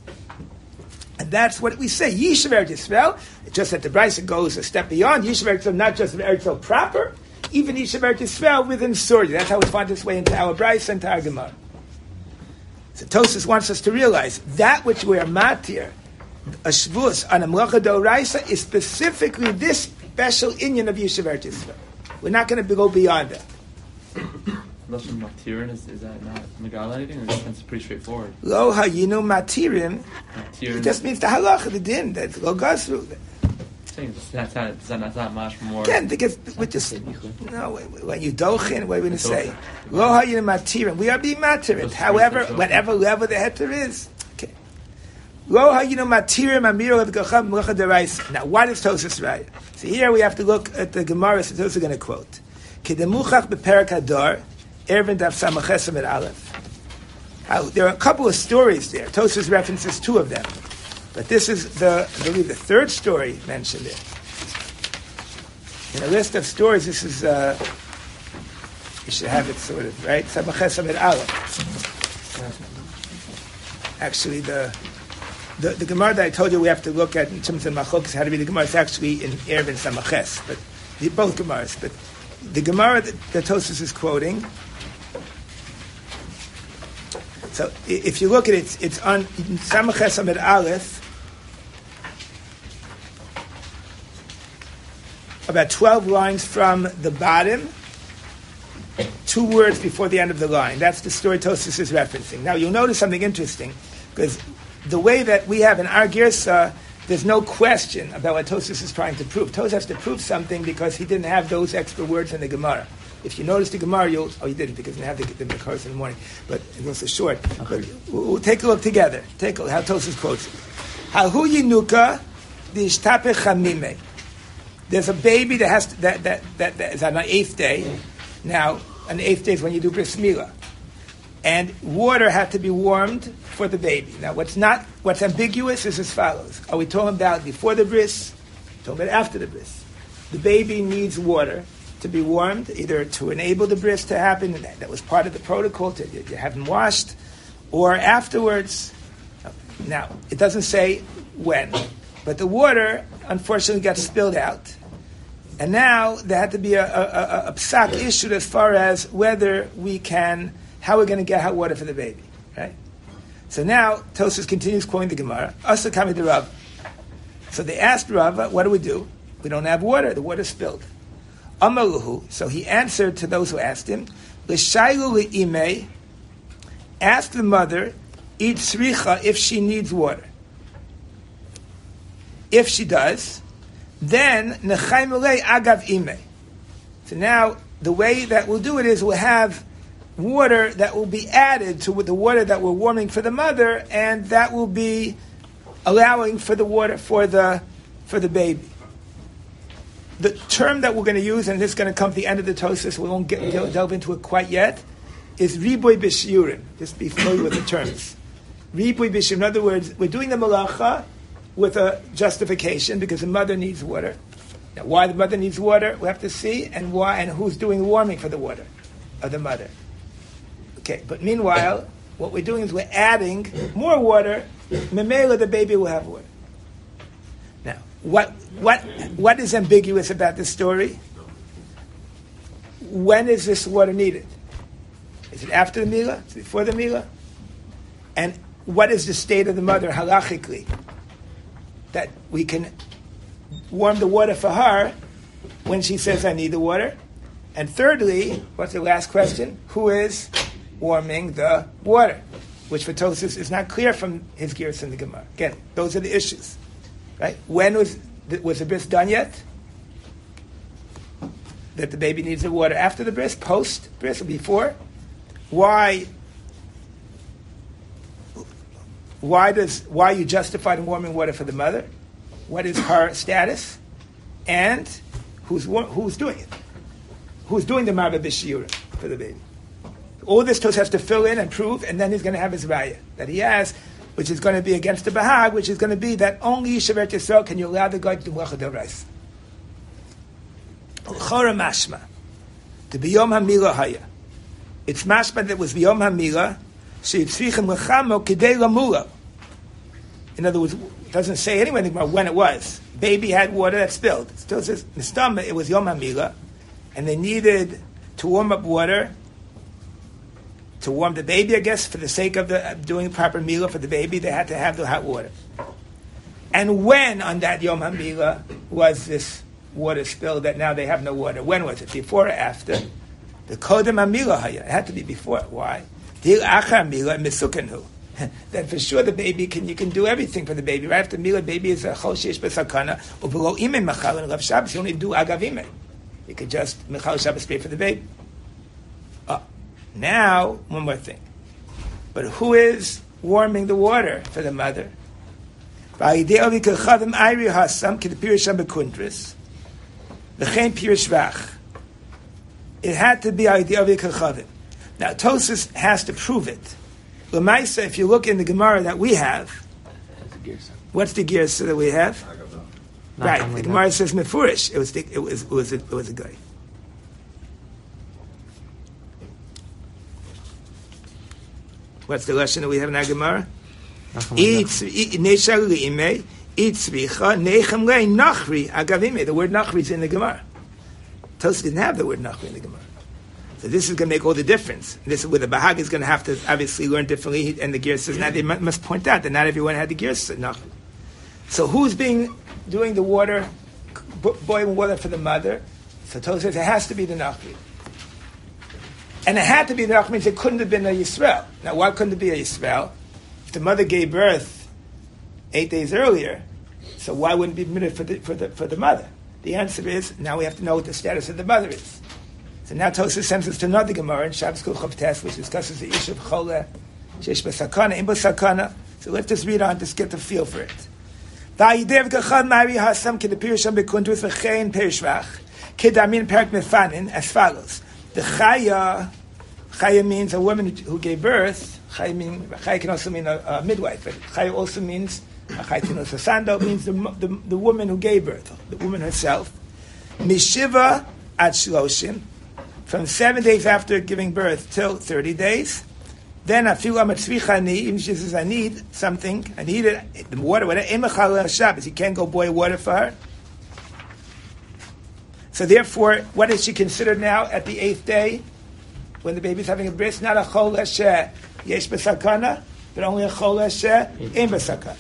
And that's what we say. Yishuv Eretz Yisrael. It's just that the Brisa goes a step beyond Yishuv Eretz Yisrael, not just Eretz Yisrael proper, even Yishuv Eretz Yisrael within Surya. That's how we find this way into our Brisa and to our Gemara. So Tosfos wants us to realize that which we are matir, a shvus on a melacha d'oraisa, is specifically this special inyan of Yishuv Eretz Yisrael. We're not going to go beyond that. Lashon matirin, is, is that not megal anything? Or that's pretty straightforward. Lo hayinu matirin. It just means the halacha, the din, that lo gasru. That's not, that's not, that's not much more. Again, because we just no. When you dochin, what are we going to say? Lo hayinu matirin. We are being matirin. However, whatever level the heter is. Okay. Lo hayinu matirin amir of gacham melacha d'oraisa. Now, what is Tosfos right? So here we have to look at the Gemara. So Tosfos is going to quote. Kedemuchach beperak hadar. Ervin Daf Samachesam at Aleph. Uh, there are a couple of stories there. Tosfos references two of them, but this is the I believe the third story mentioned there. In a list of stories, this is uh, you should have it sort of right. Samachesam at Aleph. Actually, the, the the Gemara that I told you we have to look at in terms of Machlokas how to read the Gemara is actually in Ervin Samaches, but the, both Gemaras, but the Gemara that, that Tosfos is quoting. So if you look at it, it's on Samaches Amid Aleph, about twelve lines from the bottom, two words before the end of the line. That's the story Tosfos is referencing. Now you'll notice something interesting, because the way that we have in our Girsa, there's no question about what Tosfos is trying to prove. Tosfos has to prove something because he didn't have those extra words in the Gemara. If you notice the Gemara, you'll, oh, you didn't because you didn't have the, the Makaros in the morning, but it was so short. But we'll, we'll take a look together. Take a look how Tosfos quotes it. Hahu yinuka d'ishtapech chamime. There's a baby that has to, that, that, that, that is on the eighth day. Now, on the eighth day is when you do bris milah. And water had to be warmed for the baby. Now, what's not, what's ambiguous is as follows. Are we talking about before the bris? Talking about after the bris. The baby needs water to be warmed, either to enable the bris to happen, and that, that was part of the protocol, to, to have him washed, or afterwards. Now, it doesn't say when, but the water, unfortunately, got spilled out. And now there had to be a, a, a, a psak issued as far as whether we can, how we're going to get hot water for the baby, right? So now, Tosfos continues quoting the Gemara, Asa kami de Rav. So they asked Rav, what do we do? We don't have water, the water spilled. Amaluhu, so he answered to those who asked him, L'shaylu li'imei, ask the mother, eat sricha if she needs water. If she does, then nechaimulei agav imei. So now, the way that we'll do it is we'll have water that will be added to the water that we're warming for the mother, and that will be allowing for the water for the for the baby. The term that we're going to use, and this is going to come to the end of the Tosfos, we won't get, delve into it quite yet, is riboy b'shiurim. Just be familiar with the terms. Riboy b'shiurim. In other words, we're doing the malacha with a justification because the mother needs water. Now, why the mother needs water, we have to see, and why, and who's doing the warming for the water of the mother. Okay, but meanwhile, what we're doing is we're adding more water. Memela, the baby will have water. Now, what what what is ambiguous about this story? When is this water needed? Is it after the milah? Is it before the milah? And what is the state of the mother halachically? That we can warm the water for her when she says, I need the water. And thirdly, what's the last question? Who is warming the water? Which for Tosfos is not clear from his gears in the Gemara. Again, those are the issues. Right? When was the, was the bris done yet? That the baby needs the water after the bris, post bris, or before? Why? Why does why are you justified in warming water for the mother? What is her status? And who's who's doing it? Who's doing the marba b'shiyura for the baby? All this Tosfos has to fill in and prove, and then he's going to have his raya that he has, which is going to be against the Bahag, which is going to be that only Yishavet Yisrael can you allow the guy to do Melacha D'Oraisa. Chora mashma, to biyom hamila haya. It's mashma that was biyom hamila, sheyitzrichem lechamo kidei lamula. In other words, it doesn't say anything about when it was. Baby had water that spilled. It still says Nistama, it was yom hamila, and they needed to warm up water to warm the baby, I guess, for the sake of the, uh, doing proper milah for the baby, they had to have the hot water. And when on that Yom HaMilah was this water spilled that now they have no water? When was it? Before or after? The Kodem HaMilah Haya. It had to be before. Why? Dil Achar Milah Misukenu. Then for sure the baby, can you can do everything for the baby. Right after Milah, baby is a Chol Sheish B'Sakana, or below Imei Machal and Rav Shabbos, you only do Agav Imei. You could just Mechal Shabbos pay for the baby. Oh. Now, one more thing. But who is warming the water for the mother? It had to be Now, Tosfos has to prove it. L'maisa, if you look in the Gemara that we have, what's the girsa that we have? Right, the Gemara says mefurish. It was the, it was it was a, it was a guy. What's the lesson that we have in our Gemara? The word nachri is in the Gemara. Tosfos didn't have the word nachri in the Gemara. So this is going to make all the difference. This is where the Bahag is going to have to obviously learn differently, and the gear says, now they must point out that not everyone had the gear says nachri. So who's being, doing the water, boiling water for the mother? So Tosfos says it has to be the nachri. And it had to be the Nachri means it couldn't have been a Yisrael. Now, why couldn't it be a Yisrael? If the mother gave birth eight days earlier, So why wouldn't it be permitted for the, for the, for the mother? The answer is, now we have to know what the status of the mother is. So now Tosfos sends us to another Gemara in Shabbos Kuf Chav Tes, which discusses the issue of Choleh, Sheish B'Sakana, Im B'Sakana. So let's just read on to get the feel for it. V'ayidev gachad mari hasam kedapirisham bekundrus v'chein perishvach kedamin perak mefanin as follows. The Chaya, Chaya means a woman who gave birth. Chaya, mean, Chaya can also mean a, a midwife, but Chaya also means Chaya Sando means the, the the woman who gave birth, the woman herself. Mishiva at Shloshim, from seven days after giving birth till thirty days. Then afilu amatzvichani, even she says, I need something, I need it, the water, whatever, emachal Shabbos, you can't go boil water for her. So therefore, what is she considered now at the eighth day, when the baby's having a bris? Not a chol eshe yesh b'sakana, but only a chol eshe im b'sakana.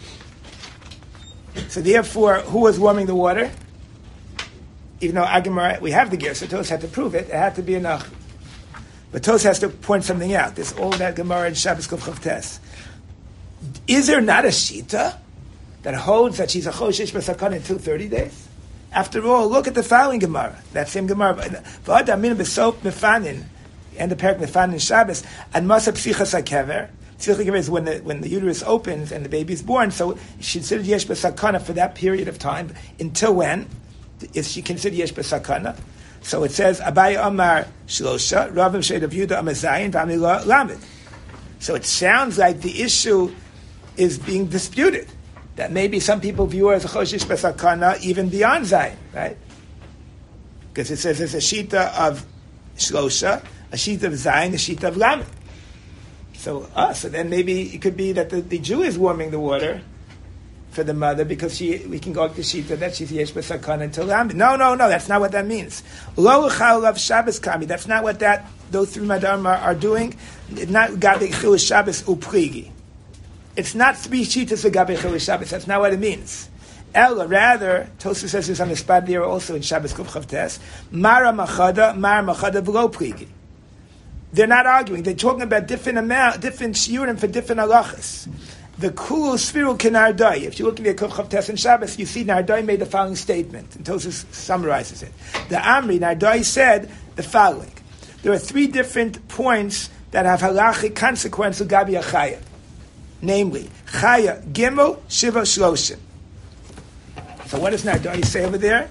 So therefore, who was warming the water? Even though Agamar, we have the gear, so Tos had to prove it, it had to be enough. But Tos has to point something out. There's all that Gemara in Shabbos Kuf Chav Tes. Is there not a shita that holds that she's a choshesh b'sakana until thirty days? After all, look at the following Gemara. That same Gemara. V'adamin b'sop mefanin, and the parak mefanin Shabbos, and masa psichas hakever. Psichas hakever is when the when the uterus opens and the baby is born. So she considered yesh b'sakana for that period of time. Until when is she considered yesh b'sakana? So it says, Abaye Amar Shlosha, Rav Shed of Yudah Amar Zayin, V'amila Lamed. So it sounds like the issue is being disputed. That maybe some people view her as a Choshesh B'Sakana even beyond Zayin, right? Because it says there's a Shita of Shlosha, a Shita of Zayin, a Shita of Lamed. So, uh, so then maybe it could be that the, the Jew is warming the water for the mother, because she, we can go to Shita that she's yesh b'sakana until Lamed. No, no, no, that's not what that means. Lo chalav Shabbos kami. That's not what that those three madarim are, are doing. It's not gabe chil Shabbos uprigi. It's not three shitas of gabe chil Shabbos. That's not what it means. Ella, rather, Tosfos says this on the spot there also in Shabbos Kuf Chav Tes. Mara machada, mara machada v'lo prigi. They're not arguing. They're talking about different amount, different shiurim for different halachas. The kulu sfiru kenardai. If you look at the Kuf Chav Tes and Shabbos, you see Nardai made the following statement, and Tosfos summarizes it. The Amri, Nardai said the following. There are three different points that have halachic consequence of Gabi Achaya. Namely, Chaya, Gimel, Shiva, Shloshim. So what does Nardai say over there?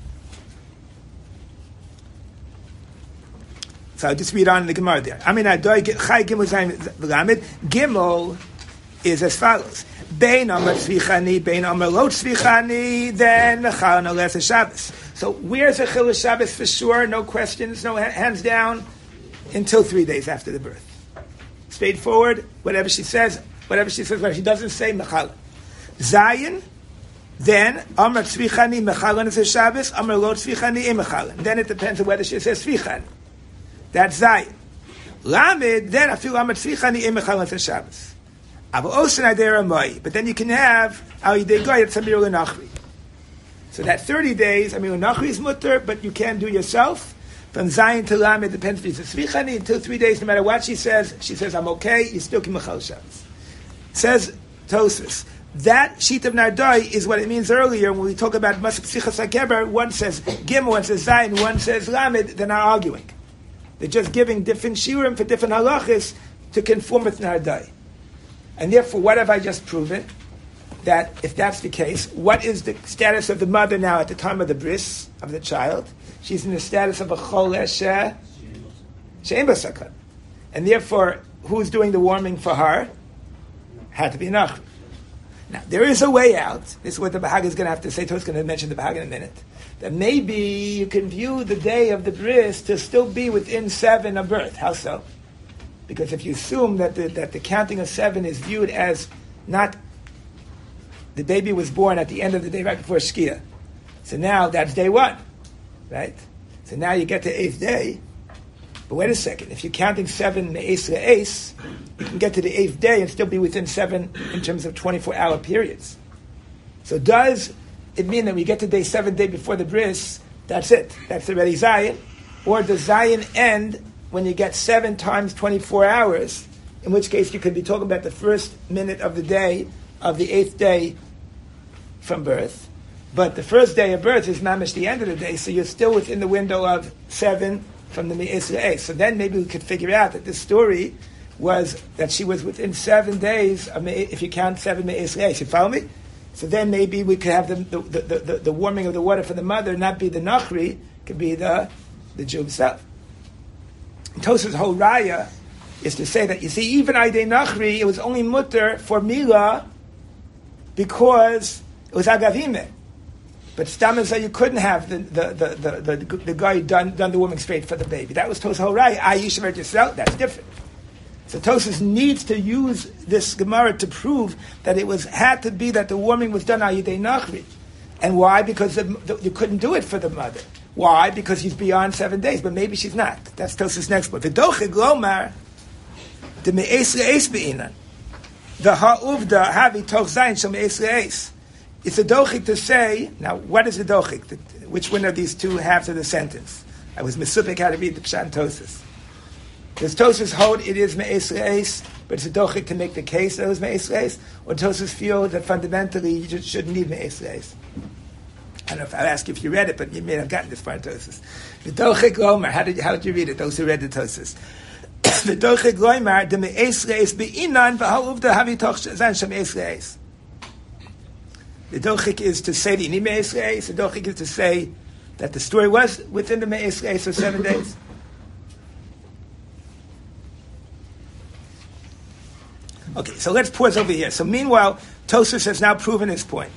So I'll just read on in the Gemara there. I mean, Nardai, Chaya, Gimel, Zayin, V'lamed. Gimel is as follows: Bein Amar Tzvichani, Bein Amar Lo Tzvichani, then Mechal no less Shabbos. So where's a Chil Shabbos for sure? No questions, no hands down, until three days after the birth. Straightforward. Whatever she says, whatever she says, whatever she doesn't say, Mechal. Zayin, then Amar Tzvichani, Mechal no less Shabbos. Amar Lo Tzvichani, Im Mechal. Then it depends on whether she says Tzvichani. That's Zayin. Lamed, then I feel Amar Tzvichani, Im Mechal no less Shabbos. But then you can have al yidei goy at samir lenachri. So that thirty days, I mean, lenachri is mutter, but you can do yourself. From Zayin to Lam, it depends if it's a tzvichani. Until three days, no matter what she says, she says, I'm okay, you still can mechal Shabbos. Says Tosfos. That sheet of Nardai is what it means earlier when we talk about Masach Psichas HaKeber. One says Gimel, one says Zayin, one says Lamed. They're not arguing. They're just giving different shiurim for different halachas to conform with Nardai. And therefore, what have I just proven? That if that's the case, what is the status of the mother now at the time of the bris of the child? She's in the status of a chol eshe she'en b'sakan. And therefore, who's doing the warming for her? Had to be Nachri. Now, there is a way out. This is what the Bahag is going to have to say. To's going to mention the Bahag in a minute. That maybe you can view the day of the bris to still be within seven of birth. How so? Because if you assume that the, that the counting of seven is viewed as not the baby was born at the end of the day right before Shkia, so now that's day one, right? So now you get to eighth day. But wait a second, if you're counting seven me'es le'es, you can get to the eighth day and still be within seven in terms of twenty-four hour periods. So does it mean that we get to day seven, day before the bris, that's it, that's already Zayin? Or does Zayin end when you get seven times twenty-four hours, in which case you could be talking about the first minute of the day, of the eighth day, from birth, but the first day of birth is mamish the end of the day, so you're still within the window of seven from the Me'es Le'es. So then maybe we could figure out that this story was that she was within seven days, of Me- if you count seven Me'es Le'es. You follow me? So then maybe we could have the the, the, the, the warming of the water for the mother not be the Nachri, it could be the, the Jew himself. Tosafos' whole raya is to say that, you see, even Aydei Nachri, it was only mutter for Mila because it was Agavime. But Stamazah, you couldn't have the the the the, the, the guy done done the woman straight for the baby. That was Tosafos' whole raya. Ayisha Mer Yisrael, that's different. So Tosafos needs to use this Gemara to prove that it was had to be that the warming was done Aydei Nachri. And why? Because the, the, you couldn't do it for the mother. Why? Because she's beyond seven days, but maybe she's not. That's Tosafos' next point. V'docheg lomar the me'es le'es be'inan. The ha'uvda havi toch zayin shel me'es le'es. It's a dochik to say, now what is a dochik? The, which one of these two halves of the sentence? I was misupik how to read the Pshat and Tosafos. Does Tosafos hold it is me'es le'es, but it's a dochik to make the case that it was me'es le'es? Or Tosafos feel that fundamentally you just shouldn't need me'es le'es? I don't know if I'll ask you if you read it, but you may have gotten this far in Tosafos. The dochik lomer, how did, how did you read it, those who read the Tosafos? The dochik lomer, the me'es le'es be'inan, v'ha'uvda havi toch zayin shel me'es le'es. The dochik is to say the me'es le'es. The dochik is to say that the story was within the me'es le'es for seven days. Okay, so let's pause over here. So meanwhile, Tosafos has now proven his point.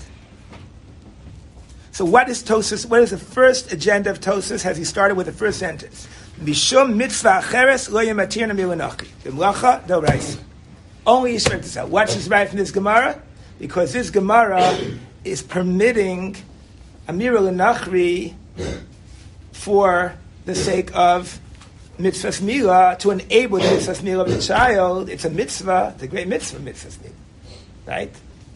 So what is Tosafos? What is the first agenda of Tosafos? Has he started with the first sentence? Mishum mitzvah acheres lo yematirna milanachi b'mlacha d'oraisa. Only Yisrael to sell. What's his right from this Gemara? Because this Gemara is permitting Amira L'Nachri for the sake of mitzvahs mila, to enable the mitzvahs mila of the child. It's a mitzvah, it's a great mitzvah, mitzvahs mila. Right?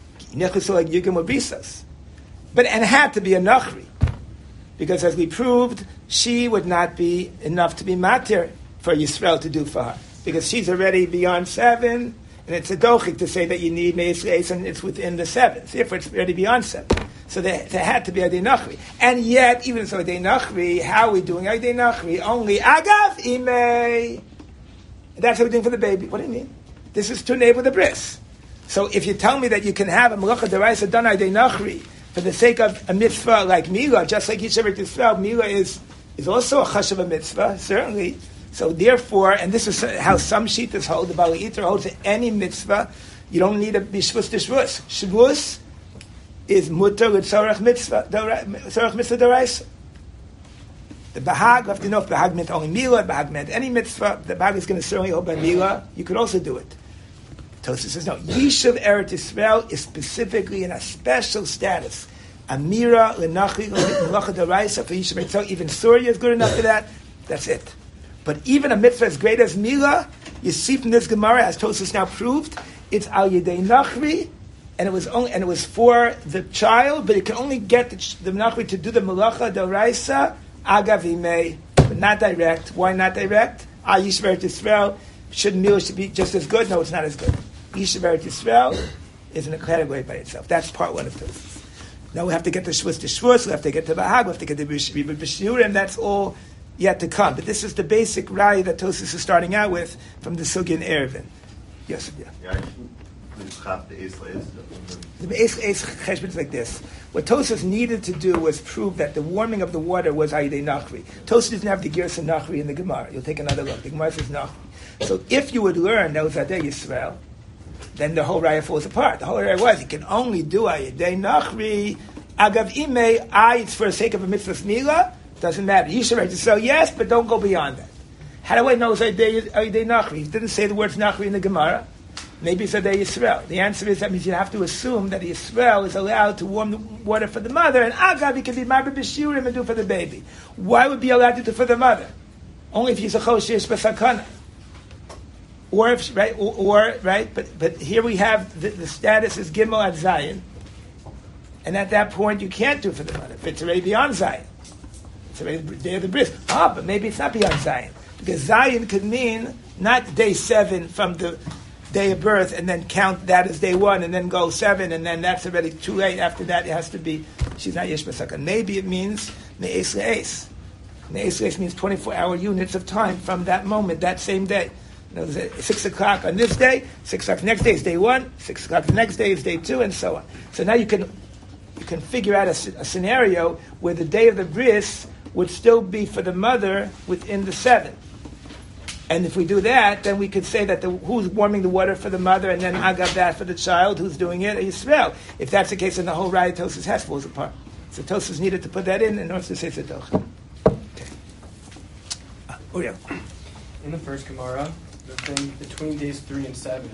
But, and it had to be a Nachri. Because as we proved, she would not be enough to be matir for Yisrael to do for her. Because she's already beyond seven, and it's a dochik to say that you need me'es le'es, and it's within the seven. Therefore, it's already beyond seven. So there, there had to be a Aydei Nachri. And yet, even so Aydei Nachri, how are we doing Aydei Nachri? Only agav imei. That's what we're doing for the baby. What do you mean? This is to enable the bris. So if you tell me that you can have a melacha deraisa done Aydei Nachri for the sake of a mitzvah like Mila, just like Yisrael Yisrael, Mila is, is also a chashav a mitzvah, certainly. So therefore, and this is how some shittas hold, the Bali Yitro holds that any mitzvah, you don't need a bishvus deshvus. Shvus is mutter with tzorach mitzvah, tzorach mitzvah deraisa. The Bahag, you have to know if Bahag meant only Mila, Bahag meant any mitzvah, the Bahag is going to certainly hold by Mila, you could also do it. Tosafos says, no, Yishuv Eretz Yisrael is specifically in a special status. Amira, L'Nachri, L'Melacha D'Oraisa, for Yishuv Eretz Yisrael, even Surya is good enough for that, that's it. But even a mitzvah as great as Mila, you see from this Gemara, as Tosafos now proved, it's Al Yedei Nachri, and it was only, and it was for the child, but it can only get the, the Nachri to do the Melacha D'Oraisa, Agav Imei, but not direct. Why not direct? Ah, Yishuv Eretz Yisrael, should Mila should be just as good? No, it's not as good. Yishuv Eretz Yisrael is in a category by itself. That's part one of Tosafos. Now we have to get the Shvus to Shvus, we have to get to Bahag, we have to get to B'Shiurim, that's all yet to come. But this is the basic raya that Tosafos is starting out with from the Sugya in Erevin. Yes, yeah. The Be'ez Cheshbon is like this. What Tosafos needed to do was prove that the warming of the water was Aydei Nachri. Tosafos doesn't have the Gersa Nachri in the Gemara. You'll take another look. The Gemara says Nachri. So if you would learn that was Aydei Yisrael, then the whole raya falls apart. The whole raya was you can only do Aydei Nachri. Agav Imei, I, it's for the sake of a mitzvah Mila. Doesn't matter. Yishuv Eretz Yisrael, yes, but don't go beyond that. How do I know it's Aydei Nachri? He didn't say the words Nachri in the Gemara. Maybe it's Aydei Yisrael. The answer is that means you have to assume that Yisrael is allowed to warm the water for the mother, and Agav, he can be Marbe B'Shiurim and do for the baby. Why would be allowed to do for the mother? Only if he's a Choshesh B'Sakana. Or if, right, or, or, right, but, but here we have the, the status is Gimel at Zion, and at that point you can't do for the mother. If it's already beyond Zion. It's already the day of the bris. Ah, but maybe it's not beyond Zion. Because Zion could mean not day seven from the day of birth, and then count that as day one, and then go seven, and then that's already too late. After that, it has to be, she's not yesh b'saka. Maybe it means me'es le'es. Me'es le'es means twenty-four hour units of time from that moment, that same day. You know, six o'clock on this day, six o'clock the next day is day one, six o'clock the next day is day two, and so on. So now you can you can figure out a, a scenario where the day of the bris would still be for the mother within the seven. And if we do that, then we could say that the, who's warming the water for the mother, and then agav that for the child, who's doing it, Yisrael. If that's the case, then the whole Raya Tosas has falls apart. So Tosas needed to put that in in order to say Tzedach. Okay. Uh, Uriel. In the first Gemara, the thing between days three and seven,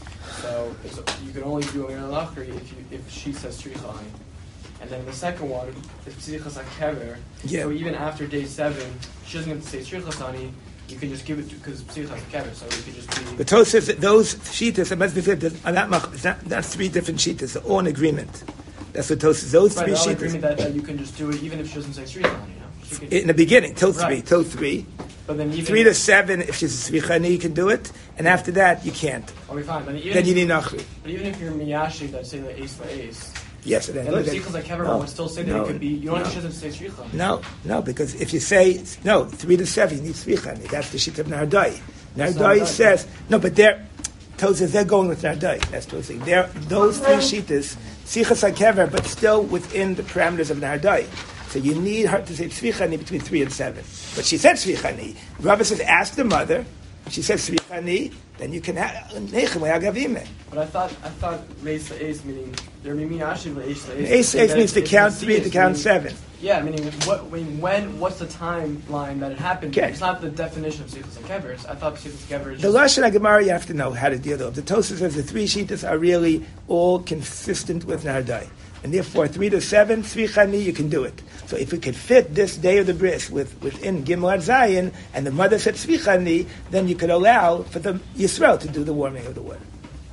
so it's, you can only do a Lachri if you if she says Shrichani. And then the second one is Psichas HaKever. Yeah. So even after day seven, she doesn't have to say Shrichani. You can just give it because Psichas HaKever, so it could just be. The Torah says that those shitas, it must be said that on that mach, it's not, that's three different shitas, they're all in agreement. That's what Torah says. Those right, three all shitas. agreement that, that you can just do it even if she doesn't say Shrichani. You know? She could, In the beginning, till three, Right. till three. but then even Three to seven, if she's a svichani, you can do it. And after that, you can't. I'll be fine. But even Then you if, need nachri. But even if you're miyashi that say the ace for ace, Yes, it is. and if Psichas HaKever No, would still say that no, it could be. You don't no. she doesn't say Shrichani. No, no, because if you say, no, three to seven, you need svichani. That's the shit of Nardai. That's Nardai Nardai. says, no, but they're, Torah says they're going with Nardai. That's Torah saying. They're, those three shitas, sichas hakever, but still within the parameters of Nardai. So you need her to say tzvichani between three and seven. But she said tzvichani. Rabbi says, ask the mother. She says tzvichani, then you can have nechem le'agavime. But I thought I thought raise the ace meaning there may mean actually the ace the ace. Ace, ace that means to if count you see three, it, to count meaning- seven. Yeah, meaning what? I mean, when? What's the timeline that it happened? Okay. It's not the definition of Psichas HaKever. I thought Psichas HaKever is The just Lashon HaGemara, you have to know how to deal with. The Tosafos says the three shitas are really all consistent with Nardai. And therefore, three to seven, tzvichani, you can do it. So if we could fit this day of the bris with, within Gimel Zayin, and the mother said tzvichani, then you could allow for the Yisrael to do the warming of the water.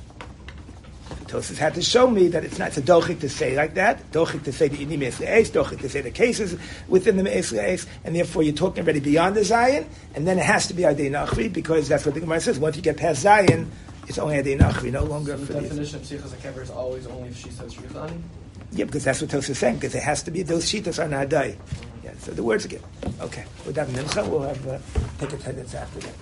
Tosafos had to show me that it's not, it's a dochik to say like that, dochik to say the inim me'es le'es, dochik to say the cases within the me'es le'es, and therefore you're talking already beyond the Zayin, and then it has to be Adei Nachri, because that's what the Gemara says. Once you get past Zayin, it's only Adei Nachri, no longer the for the definition of Psichas HaKever is always only if she says Shrichani. Yeah, because that's what Tosafos is saying, because it has to be, those shitas are Nardai. Yeah, so the words again. Okay, we're done. We'll have, uh, take attendance after that.